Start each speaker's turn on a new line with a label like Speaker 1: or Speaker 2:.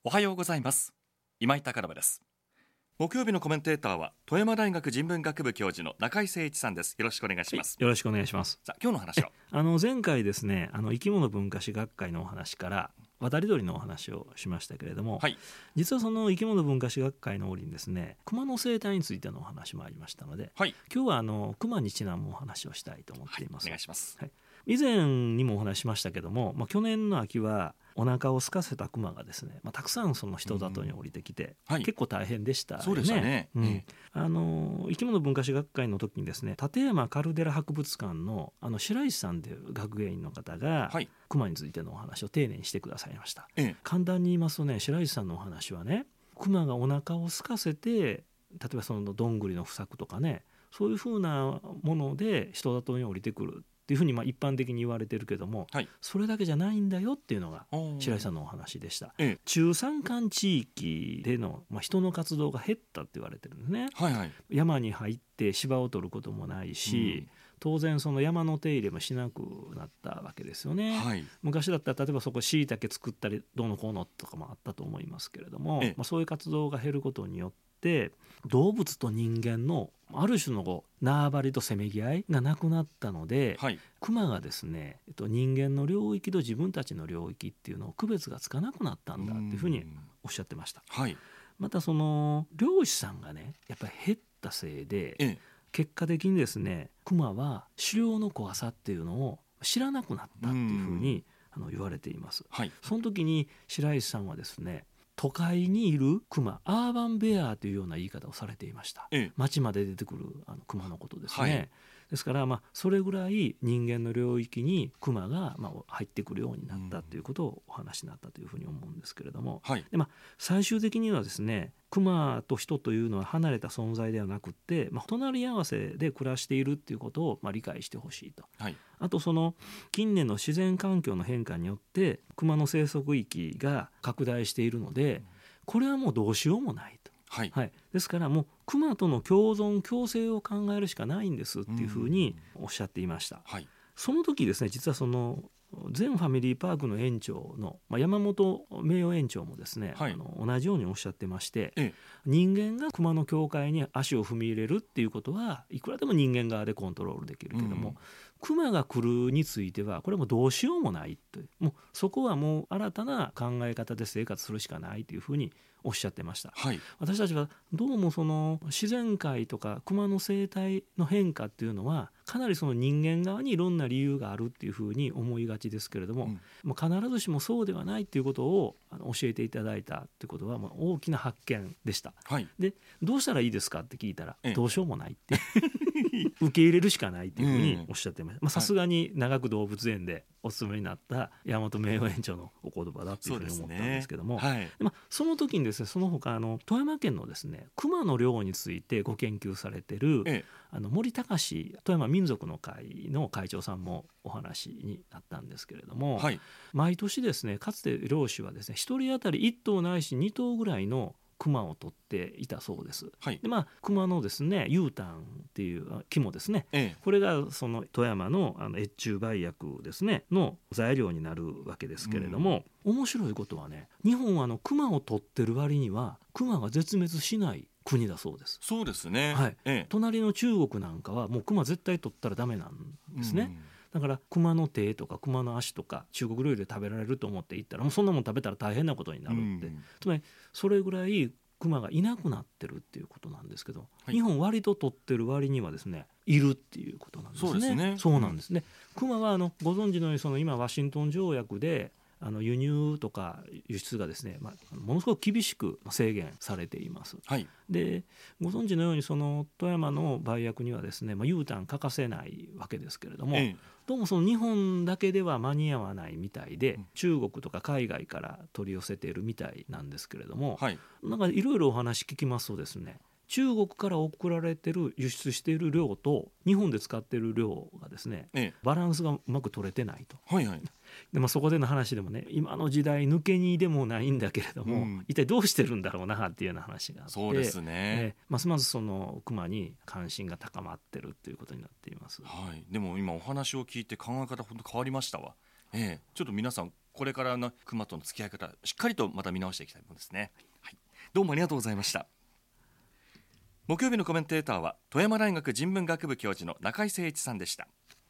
Speaker 1: おはようございます。今井貴信です。木曜日のコメンテーターは富山大学人文学部教授の中井誠一さんです。よろしくお願いします。
Speaker 2: よろしくお願いします。
Speaker 1: さあ、今日の話は
Speaker 2: 前回ですね、生き物文化史学会のお話から渡り鳥のお話をしましたけれども、
Speaker 1: はい、
Speaker 2: 実はその生き物文化史学会の折にですね、熊の生態についてのお話もありましたので、
Speaker 1: はい、
Speaker 2: 今日は熊にちなんむお話をしたいと思っています。
Speaker 1: お願いします。
Speaker 2: 以前にもお話しましたけども、去年の秋はお腹を空かせたクマがですね、たくさんその人里に降りてきて、結構大変でしたよね。
Speaker 1: そうでしたね。
Speaker 2: 生き物文化史学会の時にですね、立山カルデラ博物館の白石さんという学芸員の方が、クマについてのお話を丁寧にしてくださいました。簡単に言いますとね、白石さんのお話はね、クマがお腹を空かせて、例えばそのどんぐりの不作とかね、そういうふうなもので人里に降りてくるっていうふうに一般的に言われてるけども、それだけじゃないんだよっていうのが白石さんのお話でした。中山間地域での、人の活動が減ったって言われてるんですね。山に入って芝を取ることもないし、当然その山の手入れもしなくなったわけですよね。昔だったら例えばそこ椎茸作ったりどうのこうのとかもあったと思いますけれども、そういう活動が減ることによって動物と人間のある種の縄張りとせめぎ合いがなくなったので、クマがですね、人間の領域と自分たちの領域っていうのを区別がつかなくなったんだっていうふうにおっしゃってました。またその猟師さんがねやっぱり減ったせいで、結果的にですねクマは狩猟の怖さっていうのを知らなくなったっていうふうに言われています。その時に白石さんはですね、都会にいるクマ、アーバンベアというような言い方をされていました。街まで出てくるクマのことですね。ですからそれぐらい人間の領域にクマが入ってくるようになったということをお話になったというふうに思うんですけれども、で最終的にはですね、クマと人というのは離れた存在ではなくって、隣り合わせで暮らしているということを理解してほしいと。あとその近年の自然環境の変化によってクマの生息域が拡大しているので、これはもうどうしようもないと。ですからもうクマとの共存共生を考えるしかないんですっていうふうにおっしゃっていました。その時ですね、実はその全ファミリーパークの園長の、山本名誉園長もですね、同じようにおっしゃってまして、人間がクマの境界に足を踏み入れるっていうことはいくらでも人間側でコントロールできるけども、クマが来るについてはこれもどうしようもないという、もうそこはもう新たな考え方で生活するしかないというふうにおっしゃってました。私たちはどうもその自然界とかクマの生態の変化っていうのはかなりその人間側にいろんな理由があるっていうふうに思いがちですけれども、必ずしもそうではないっていうことを教えていただいたっていうことは大きな発見でした。でどうしたらいいですかって聞いたら、どうしようもないって受け入れるしかないっていうふうにおっしゃってました。さすがに長く動物園でお勤めになった山本名誉園長のお言葉だっていうふうに思ったんですけども、その時にですね、その他富山県のですね熊の猟についてご研究されてる、森隆富山民族の会の会長さんもお話になったんですけれども、毎年ですねかつて猟師はですね1人当たり1頭ないし2頭ぐらいの熊を取っていたそうです。で熊のですね有炭っていう肝ですね、これがその富山の越中梅薬ですねの材料になるわけですけれども、面白いことはね、日本は熊を取ってる割には熊が絶滅しない国だそうです。
Speaker 1: そうですね。
Speaker 2: 隣の中国なんかはもう熊絶対取ったらダメなんですね。だから熊の手とか熊の足とか中国料理で食べられると思って行ったら、もうそんなもん食べたら大変なことになるって、つまりそれぐらい熊がいなくなってるっていうことなんですけど、日本割と取ってる割にはですねいるっていうことなんですね。そうなんですね。熊はご存知のようにその今ワシントン条約で輸入とか輸出がですね、ものすごく厳しく制限されています。でご存知のようにその富山の梅薬にはですね、有炭欠かせないわけですけれども、どうもその日本だけでは間に合わないみたいで、中国とか海外から取り寄せているみたいなんですけれども、なんかいろいろお話聞きますとですね、中国から送られてる輸出している量と日本で使っている量がですね、バランスがうまく取れてないと。でそこでの話でもね、今の時代抜け荷でもないんだけれども、一体どうしてるんだろうなっていうような話があって、
Speaker 1: そうですね、
Speaker 2: ますますその熊に関心が高まってるということになっています。
Speaker 1: でも今お話を聞いて考え方本当変わりましたわ。ちょっと皆さんこれからの熊との付き合い方しっかりとまた見直していきたいものですね、はい、どうもありがとうございました。木曜日のコメンテーターは富山大学人文学部教授の中井誠一さんでした。